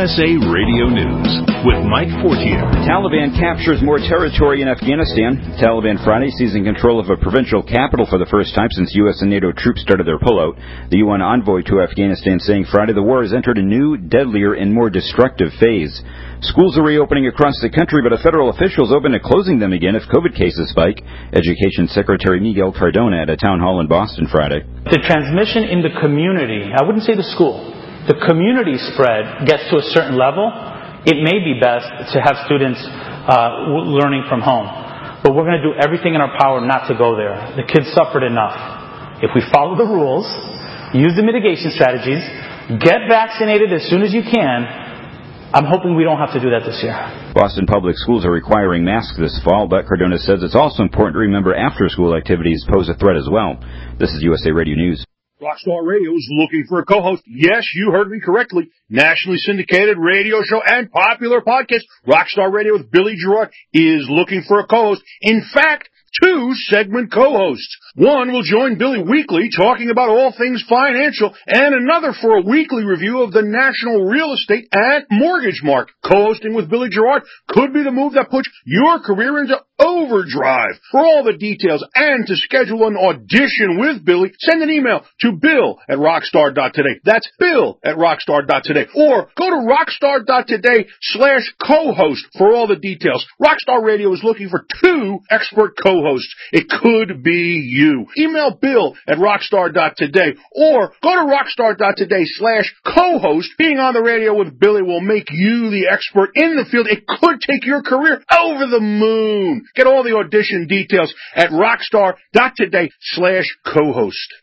USA Radio News with Mike Fortier. Taliban captures more territory in Afghanistan. Taliban Friday seizing control of a provincial capital for the first time since U.S. and NATO troops started their pullout. The UN envoy to Afghanistan saying Friday the war has entered a new, deadlier, and more destructive phase. Schools are reopening across the country, but a federal official is open to closing them again if COVID cases spike. Education Secretary Miguel Cardona at a town hall in Boston Friday. The transmission in the community, I wouldn't say the school, the community spread gets to a certain level, it may be best to have students learning from home. But we're going to do everything in our power not to go there. The kids suffered enough. If we follow the rules, use the mitigation strategies, get vaccinated as soon as you can, I'm hoping we don't have to do that this year. Boston Public Schools are requiring masks this fall, but Cardona says it's also important to remember after-school activities pose a threat as well. This is USA Radio News. Rockstar Radio is looking for a co-host. Yes, you heard me correctly. Nationally syndicated radio show and popular podcast. Rockstar Radio with Billy Gerard is looking for a co-host. In fact, 2 segment co-hosts. One will join Billy weekly talking about all things financial, and another for a weekly review of the national real estate and mortgage market. Co-hosting with Billy Gerard could be the move that puts your career into overdrive. For all the details and to schedule an audition with Billy, send an email to bill@rockstar.today. That's bill@rockstar.today. Or go to rockstar.today/co-host for all the details. Rockstar Radio is looking for 2 expert co-hosts. It could be you. Email bill@rockstar.today or go to rockstar.today/co-host. Being on the radio with Billy will make you the expert in the field. It could take your career over the moon. Get all the audition details at rockstar.today/co-host.